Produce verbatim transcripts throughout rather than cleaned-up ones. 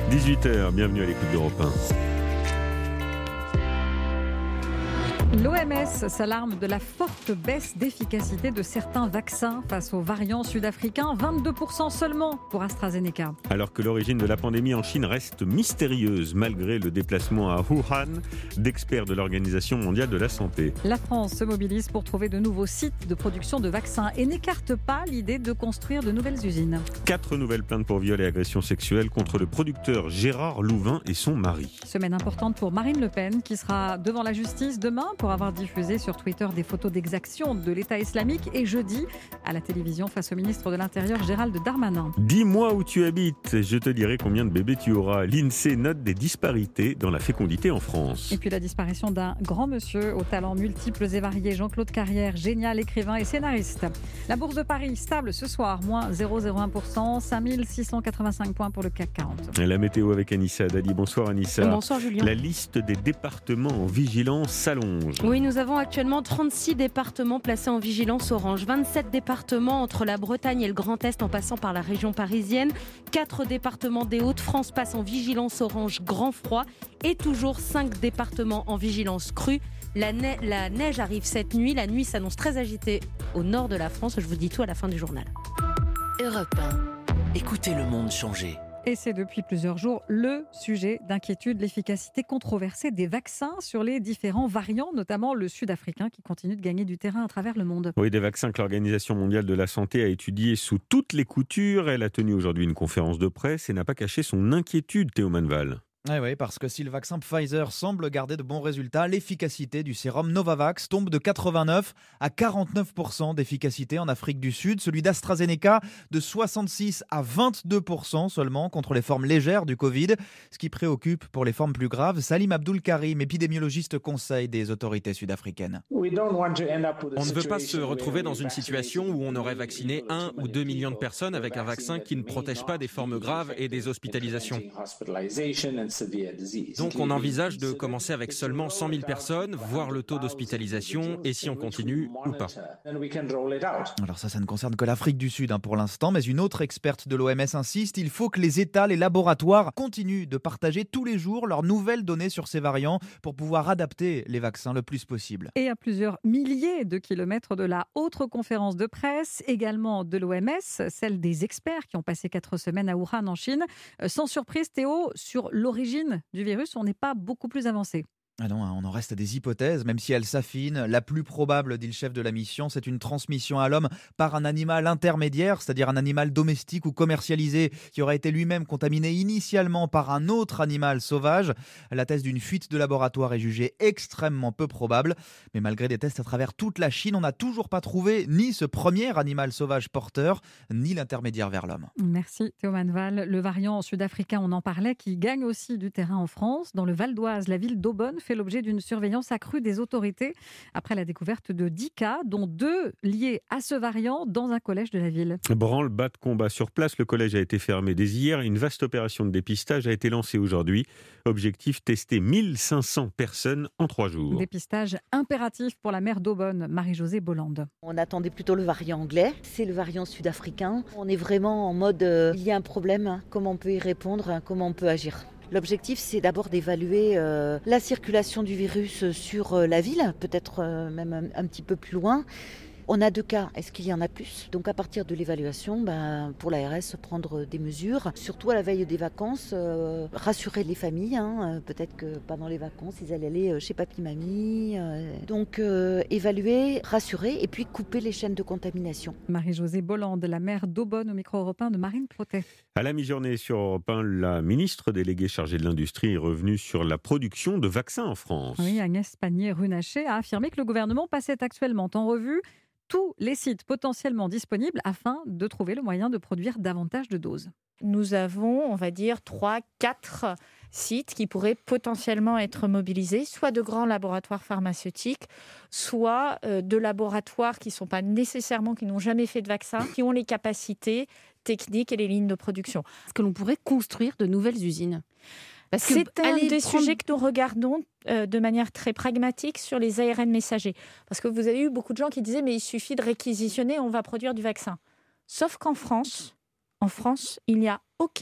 dix-huit heures, bienvenue à l'écoute d'Europe un. L'O M S s'alarme de la forte baisse d'efficacité de certains vaccins face aux variants sud-africains, vingt-deux pour cent seulement pour AstraZeneca. Alors que l'origine de la pandémie en Chine reste mystérieuse malgré le déplacement à Wuhan d'experts de l'Organisation mondiale de la santé. La France se mobilise pour trouver de nouveaux sites de production de vaccins et n'écarte pas l'idée de construire de nouvelles usines. Quatre nouvelles plaintes pour viol et agression sexuelle contre le producteur Gérard Louvain et son mari. Semaine importante pour Marine Le Pen qui sera devant la justice demain pour avoir diffusé sur Twitter des photos d'exaction de l'État islamique et jeudi à la télévision face au ministre de l'Intérieur Gérald Darmanin. Dis-moi où tu habites, je te dirai combien de bébés tu auras. L'INSEE note des disparités dans la fécondité en France. Et puis la disparition d'un grand monsieur aux talents multiples et variés, Jean-Claude Carrière, génial écrivain et scénariste. La bourse de Paris stable ce soir, moins zéro virgule zéro un pour cent, cinq mille six cent quatre-vingt-cinq points pour le C A C quarante. La météo avec Anissa Dali. Bonsoir Anissa. Bonsoir Julien. La liste des départements en vigilance s'allonge. Oui, nous avons actuellement trente-six départements placés en vigilance orange, vingt-sept départements entre la Bretagne et le Grand Est en passant par la région parisienne, quatre départements des Hauts-de-France passent en vigilance orange grand froid et toujours cinq départements en vigilance crue. La, ne- la neige arrive cette nuit, la nuit s'annonce très agitée au nord de la France, je vous dis tout à la fin du journal. Europe un. Écoutez le monde changer. Et c'est depuis plusieurs jours le sujet d'inquiétude, l'efficacité controversée des vaccins sur les différents variants, notamment le sud-africain qui continue de gagner du terrain à travers le monde. Oui, des vaccins que l'Organisation mondiale de la santé a étudiés sous toutes les coutures. Elle a tenu aujourd'hui une conférence de presse et n'a pas caché son inquiétude, Théo Manval. Oui, oui, parce que si le vaccin Pfizer semble garder de bons résultats, l'efficacité du sérum Novavax tombe de quatre-vingt-neuf à quarante-neuf pour cent d'efficacité en Afrique du Sud. Celui d'AstraZeneca de soixante-six à vingt-deux pour cent seulement contre les formes légères du Covid. Ce qui préoccupe pour les formes plus graves, Salim Abdul Karim, épidémiologiste conseil des autorités sud-africaines. On ne veut pas se retrouver dans une situation où on aurait vacciné un ou deux millions de personnes avec un vaccin qui ne protège pas des formes graves et des hospitalisations. Donc on envisage de commencer avec seulement cent mille personnes, voir le taux d'hospitalisation et si on continue ou pas. Alors ça, ça ne concerne que l'Afrique du Sud hein, pour l'instant, mais une autre experte de l'O M S insiste, il faut que les États, les laboratoires continuent de partager tous les jours leurs nouvelles données sur ces variants pour pouvoir adapter les vaccins le plus possible. Et à plusieurs milliers de kilomètres de la autre conférence de presse, également de l'O M S, celle des experts qui ont passé quatre semaines à Wuhan en Chine. Sans surprise Théo, sur l'origine du virus, on n'est pas beaucoup plus avancé. Ah non, on en reste à des hypothèses, même si elles s'affinent. La plus probable, dit le chef de la mission, c'est une transmission à l'homme par un animal intermédiaire, c'est-à-dire un animal domestique ou commercialisé qui aurait été lui-même contaminé initialement par un autre animal sauvage. La thèse d'une fuite de laboratoire est jugée extrêmement peu probable. Mais malgré des tests à travers toute la Chine, on n'a toujours pas trouvé ni ce premier animal sauvage porteur, ni l'intermédiaire vers l'homme. Merci Théo Manval. Le variant sud-africain, on en parlait, qui gagne aussi du terrain en France. Dans le Val d'Oise, la ville d'Aubonne fait l'objet d'une surveillance accrue des autorités après la découverte de dix cas, dont deux liés à ce variant dans un collège de la ville. Branle-bas de combat sur place, le collège a été fermé dès hier. Une vaste opération de dépistage a été lancée aujourd'hui. Objectif, tester mille cinq cents personnes en trois jours. Dépistage impératif pour la maire d'Aubonne, Marie-Josée Bolande. On attendait plutôt le variant anglais, c'est le variant sud-africain. On est vraiment en mode, euh, il y a un problème, hein, comment on peut y répondre, hein, comment on peut agir. L'objectif, c'est d'abord d'évaluer euh, la circulation du virus sur euh, la ville, peut-être euh, même un, un petit peu plus loin. On a deux cas, est-ce qu'il y en a plus ? Donc à partir de l'évaluation, ben, pour l'A R S, prendre des mesures, surtout à la veille des vacances, euh, rassurer les familles. Hein, peut-être que pendant les vacances, ils allaient aller chez papy-mamie. Euh, donc euh, évaluer, rassurer et puis couper les chaînes de contamination. Marie-Josée Bolande, la maire d'Aubonne, au micro européen de Marine Protet. À la mi-journée sur Europe un, la ministre déléguée chargée de l'industrie est revenue sur la production de vaccins en France. Oui, Agnès Pannier-Runacher a affirmé que le gouvernement passait actuellement en revue tous les sites potentiellement disponibles afin de trouver le moyen de produire davantage de doses. Nous avons, on va dire, trois, quatre sites qui pourraient potentiellement être mobilisés, soit de grands laboratoires pharmaceutiques, soit euh, de laboratoires qui ne sont pas nécessairement, qui n'ont jamais fait de vaccin, qui ont les capacités techniques et les lignes de production. Est-ce que l'on pourrait construire de nouvelles usines ? Parce que c'est un des prendre... sujets que nous regardons euh, de manière très pragmatique sur les A R N messagers. Parce que vous avez eu beaucoup de gens qui disaient mais il suffit de réquisitionner, on va produire du vaccin. Sauf qu'en France, en France, il n'y a aucun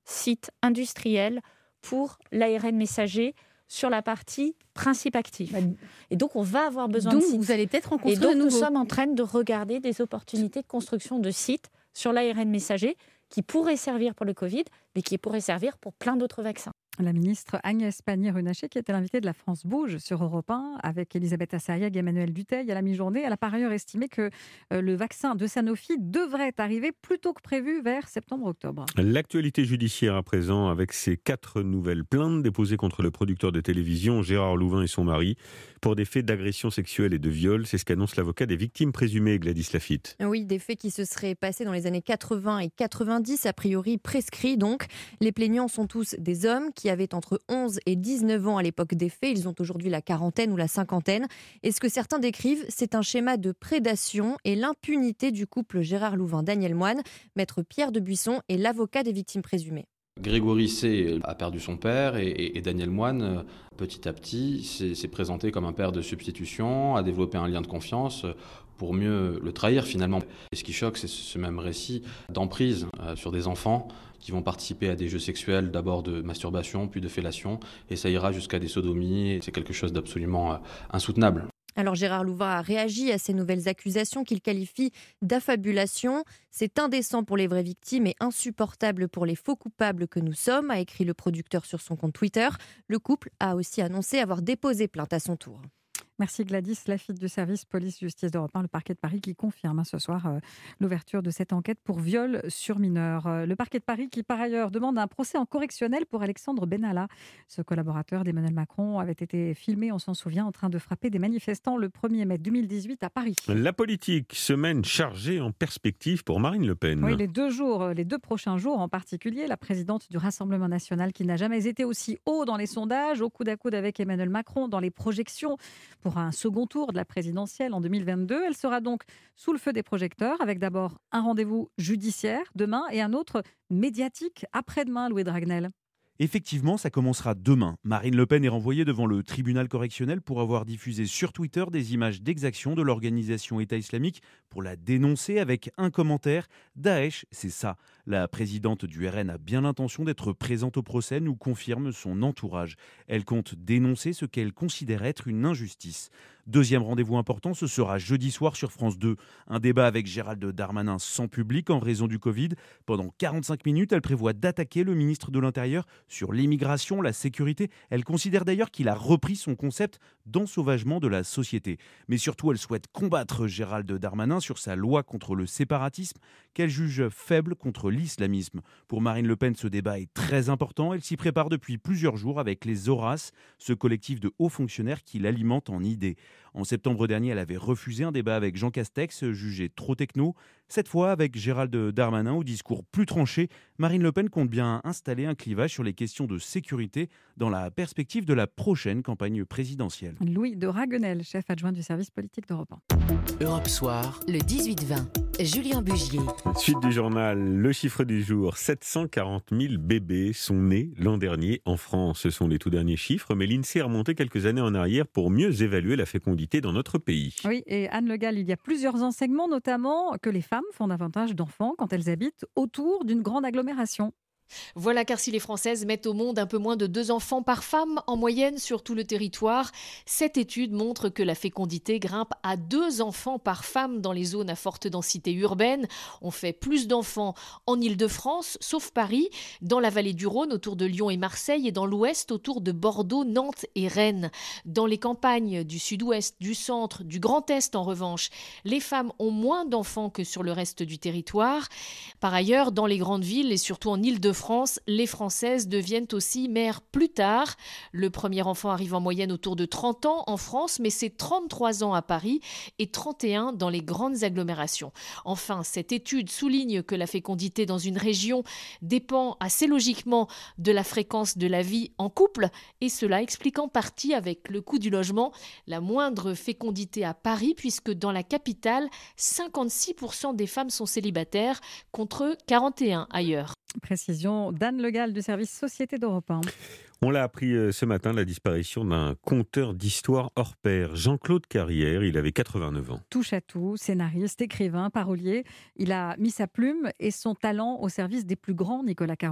sites industriels pour l'A R N messager sur la partie principe actif. Et donc, on va avoir besoin donc, de sites. vous allez peut-être en Et construire donc, de nous nouveaux. sommes en train de regarder des opportunités de construction de sites sur l'A R N messager qui pourraient servir pour le Covid, mais qui pourraient servir pour plein d'autres vaccins. La ministre Agnès Pannier-Runacher, qui était l'invitée de la France Bouge sur Europe un, avec Elisabeth Assayag et Emmanuel Dutheil à la mi-journée, elle a par ailleurs estimé que euh, le vaccin de Sanofi devrait arriver plus tôt que prévu vers septembre-octobre. L'actualité judiciaire à présent, avec ces quatre nouvelles plaintes déposées contre le producteur de télévision Gérard Louvain et son mari pour des faits d'agression sexuelle et de viol. C'est ce qu'annonce l'avocat des victimes présumées, Gladys Lafitte. Oui, des faits qui se seraient passés dans les années quatre-vingts et quatre-vingt-dix, a priori prescrits donc. Les plaignants sont tous des hommes qui avaient entre onze et dix-neuf ans à l'époque des faits. Ils ont aujourd'hui la quarantaine ou la cinquantaine. Et ce que certains décrivent, c'est un schéma de prédation et l'impunité du couple Gérard Louvain-Daniel Moine. Maître Pierre de Buisson est l'avocat des victimes présumées. Grégory C. a perdu son père et, et, et Daniel Moine, petit à petit, s'est, s'est présenté comme un père de substitution, a développé un lien de confiance pour mieux le trahir finalement. Et ce qui choque, c'est ce même récit d'emprise euh, sur des enfants qui vont participer à des jeux sexuels, d'abord de masturbation, puis de fellation, et ça ira jusqu'à des sodomies. C'est quelque chose d'absolument euh, insoutenable. Alors Gérard Louvain a réagi à ces nouvelles accusations qu'il qualifie d'affabulation. C'est indécent pour les vraies victimes et insupportable pour les faux coupables que nous sommes, a écrit le producteur sur son compte Twitter. Le couple a aussi annoncé avoir déposé plainte à son tour. Merci Gladys Lafitte du service police-justice d'Europe un, le parquet de Paris qui confirme hein, ce soir euh, l'ouverture de cette enquête pour viol sur mineur. Euh, le parquet de Paris qui par ailleurs demande un procès en correctionnel pour Alexandre Benalla. Ce collaborateur d'Emmanuel Macron avait été filmé, on s'en souvient, en train de frapper des manifestants le premier mai deux mille dix-huit à Paris. La politique, semaine chargée en perspective pour Marine Le Pen. Oui, les deux jours, les deux prochains jours en particulier, la présidente du Rassemblement national qui n'a jamais été aussi haut dans les sondages, au coude à coude avec Emmanuel Macron dans les projections pour un second tour de la présidentielle en deux mille vingt-deux. Elle sera donc sous le feu des projecteurs avec d'abord un rendez-vous judiciaire demain et un autre médiatique après-demain, Louis Dragnel. Effectivement, ça commencera demain. Marine Le Pen est renvoyée devant le tribunal correctionnel pour avoir diffusé sur Twitter des images d'exaction de l'organisation État islamique pour la dénoncer avec un commentaire. Daesh, c'est ça. La présidente du R N a bien l'intention d'être présente au procès, nous confirme son entourage. Elle compte dénoncer ce qu'elle considère être une injustice. Deuxième rendez-vous important, ce sera jeudi soir sur France deux. Un débat avec Gérald Darmanin sans public en raison du Covid. Pendant quarante-cinq minutes, elle prévoit d'attaquer le ministre de l'Intérieur sur l'immigration, la sécurité. Elle considère d'ailleurs qu'il a repris son concept d'ensauvagement de la société. Mais surtout, elle souhaite combattre Gérald Darmanin sur sa loi contre le séparatisme, qu'elle juge faible contre l'islamisme. Pour Marine Le Pen, ce débat est très important. Elle s'y prépare depuis plusieurs jours avec les Horaces, ce collectif de hauts fonctionnaires qui l'alimente en idées. En septembre dernier, elle avait refusé un débat avec Jean Castex, jugé trop techno. Cette fois, avec Gérald Darmanin, au discours plus tranché, Marine Le Pen compte bien installer un clivage sur les questions de sécurité dans la perspective de la prochaine campagne présidentielle. Louis de Raguenel, chef adjoint du service politique d'Europe un. Europe Soir, le dix-huit vingt. Julien Bugier. Suite du journal, le chiffre du jour, sept cent quarante mille bébés sont nés l'an dernier en France. Ce sont les tout derniers chiffres, mais l'INSEE a remonté quelques années en arrière pour mieux évaluer la fécondité dans notre pays. Oui, et Anne Le Gall, il y a plusieurs enseignements, notamment que les femmes font davantage d'enfants quand elles habitent autour d'une grande agglomération. Voilà, car si les Françaises mettent au monde un peu moins de deux enfants par femme en moyenne sur tout le territoire, cette étude montre que la fécondité grimpe à deux enfants par femme dans les zones à forte densité urbaine. On fait plus d'enfants en Île-de-France, sauf Paris, dans la vallée du Rhône autour de Lyon et Marseille et dans l'ouest autour de Bordeaux, Nantes et Rennes. Dans les campagnes du sud-ouest, du centre, du Grand Est en revanche, les femmes ont moins d'enfants que sur le reste du territoire. Par ailleurs, dans les grandes villes et surtout en Île-de-France, France, les Françaises deviennent aussi mères plus tard. Le premier enfant arrive en moyenne autour de trente ans en France, mais c'est trente-trois ans à Paris et trente et un dans les grandes agglomérations. Enfin, cette étude souligne que la fécondité dans une région dépend assez logiquement de la fréquence de la vie en couple, et cela explique en partie avec le coût du logement la moindre fécondité à Paris, puisque dans la capitale, cinquante-six pour cent des femmes sont célibataires contre quarante et un ailleurs. Précision d'Anne Le Gall du service Société d'Europe un. On l'a appris ce matin, la disparition d'un conteur d'histoire hors pair, Jean-Claude Carrière. Il avait quatre-vingt-neuf ans. Touche à tout, scénariste, écrivain, parolier. Il a mis sa plume et son talent au service des plus grands, Nicolas Caro.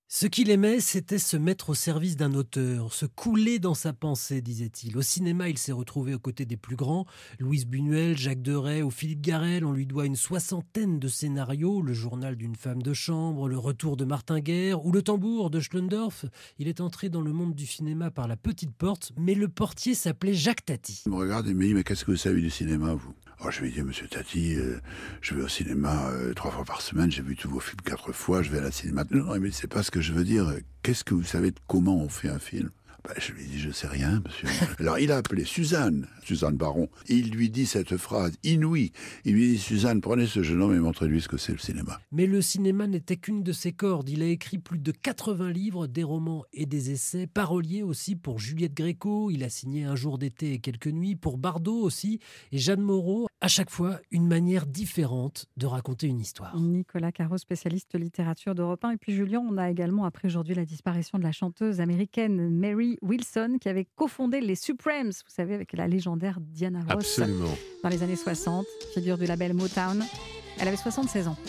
Ce qu'il aimait, c'était se mettre au service d'un auteur, se couler dans sa pensée, disait-il. Au cinéma, il s'est retrouvé aux côtés des plus grands, Louise Buñuel, Jacques Deray ou Philippe Garrel. On lui doit une soixantaine de scénarios, Le journal d'une femme de chambre, Le retour de Martin Guerre ou Le tambour de Schlendorf. Il est entré dans le monde du cinéma par la petite porte, mais le portier s'appelait Jacques Tati. Il me regarde et me dit « Mais qu'est-ce que vous savez du cinéma, vous ?» Alors je lui dis « Monsieur Tati, euh, je vais au cinéma euh, trois fois par semaine, j'ai vu tous vos films quatre fois, je vais à la cinéma. » Non, mais c'est pas ce que je veux dire. Qu'est-ce que vous savez de comment on fait un film ? Ben, je lui dis, je sais rien, monsieur. Alors, il a appelé Suzanne, Suzanne Baron. Il lui dit cette phrase inouïe. Il lui dit, Suzanne, prenez ce jeune homme et montrez-lui ce que c'est le cinéma. Mais le cinéma n'était qu'une de ses cordes. Il a écrit plus de quatre-vingts livres, des romans et des essais, parolier aussi pour Juliette Gréco. Il a signé Un jour d'été et quelques nuits pour Bardot aussi et Jeanne Moreau. À chaque fois, une manière différente de raconter une histoire. Nicolas Caro, spécialiste littérature d'Europe un. Et puis Julien, on a également appris aujourd'hui la disparition de la chanteuse américaine Mary Wilson, qui avait cofondé les Supremes, vous savez, avec la légendaire Diana Ross. Absolument. Dans les années soixante, figure du label Motown. Elle avait soixante-seize ans.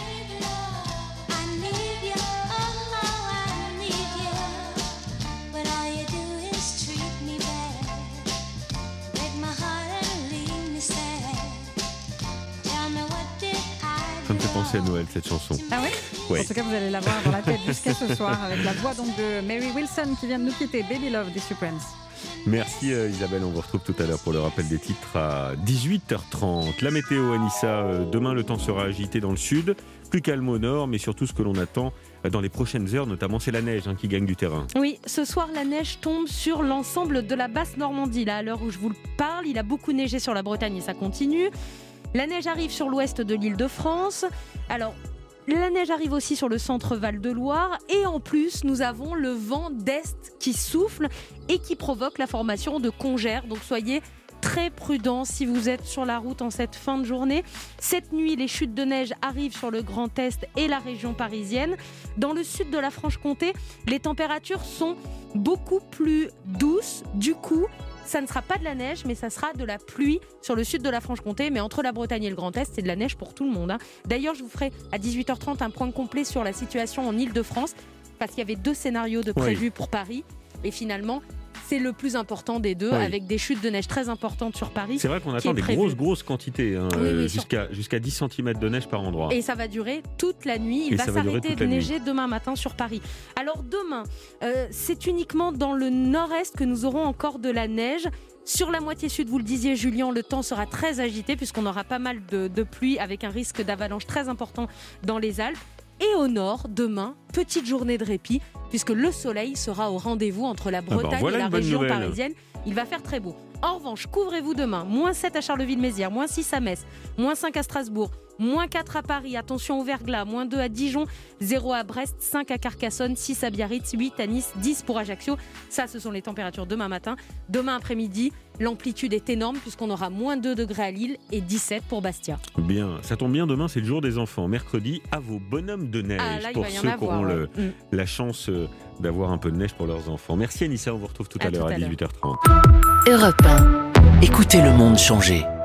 Ça me fait penser à Noël, cette chanson. Ah oui, ouais. En tout cas, vous allez la voir dans la tête jusqu'à ce soir, avec la voix donc de Mary Wilson qui vient de nous quitter, Baby Love des Supremes. Merci euh, Isabelle, on vous retrouve tout à l'heure pour le rappel des titres à dix-huit heures trente. La météo, Anissa, euh, demain le temps sera agité dans le sud, plus calme au nord, mais surtout ce que l'on attend euh, dans les prochaines heures, notamment c'est la neige hein, qui gagne du terrain. Oui, ce soir la neige tombe sur l'ensemble de la basse Normandie. Là, à l'heure où je vous le parle, il a beaucoup neigé sur la Bretagne et ça continue. La neige arrive sur l'ouest de l'Île-de-France. Alors, la neige arrive aussi sur le centre Val-de-Loire. Et en plus, nous avons le vent d'est qui souffle et qui provoque la formation de congères. Donc, soyez très prudents si vous êtes sur la route en cette fin de journée. Cette nuit, les chutes de neige arrivent sur le Grand Est et la région parisienne. Dans le sud de la Franche-Comté, les températures sont beaucoup plus douces. Du coup, ça ne sera pas de la neige, mais ça sera de la pluie sur le sud de la Franche-Comté. Mais entre la Bretagne et le Grand Est, c'est de la neige pour tout le monde. Hein. D'ailleurs, je vous ferai à dix-huit heures trente un point complet sur la situation en Île-de-France, parce qu'il y avait deux scénarios de prévus oui. pour Paris. Et finalement, c'est le plus important des deux, oui. avec des chutes de neige très importantes sur Paris. C'est vrai qu'on attend des grosses, grosses quantités, hein, oui, oui, jusqu'à, sur... jusqu'à dix centimètres de neige par endroit. Et ça va durer toute la nuit. Il va, va s'arrêter de neiger nuit. demain matin sur Paris. Alors demain, euh, c'est uniquement dans le nord-est que nous aurons encore de la neige. Sur la moitié sud, vous le disiez Julien, le temps sera très agité puisqu'on aura pas mal de, de pluie avec un risque d'avalanche très important dans les Alpes. Et au nord, demain, petite journée de répit, puisque le soleil sera au rendez-vous entre la Bretagne ah ben voilà et la région nouvelle. parisienne. Il va faire très beau. En revanche, couvrez-vous demain. moins sept à Charleville-Mézières, moins six à Metz, moins cinq à Strasbourg, moins quatre à Paris, attention au verglas, moins deux à Dijon, zéro à Brest, cinq à Carcassonne, six à Biarritz, huit à Nice, dix pour Ajaccio. Ça, ce sont les températures demain matin. Demain après-midi, l'amplitude est énorme puisqu'on aura moins deux degrés à Lille et dix-sept pour Bastia. Bien, ça tombe bien, demain c'est le jour des enfants. Mercredi, à vos bonhommes de neige, ah, là, pour ceux qui auront le, ouais. la chance d'avoir un peu de neige pour leurs enfants. Merci Anissa, on vous retrouve tout à, à l'heure tout à, à dix-huit heures trente. Europe un. Écoutez le monde changer.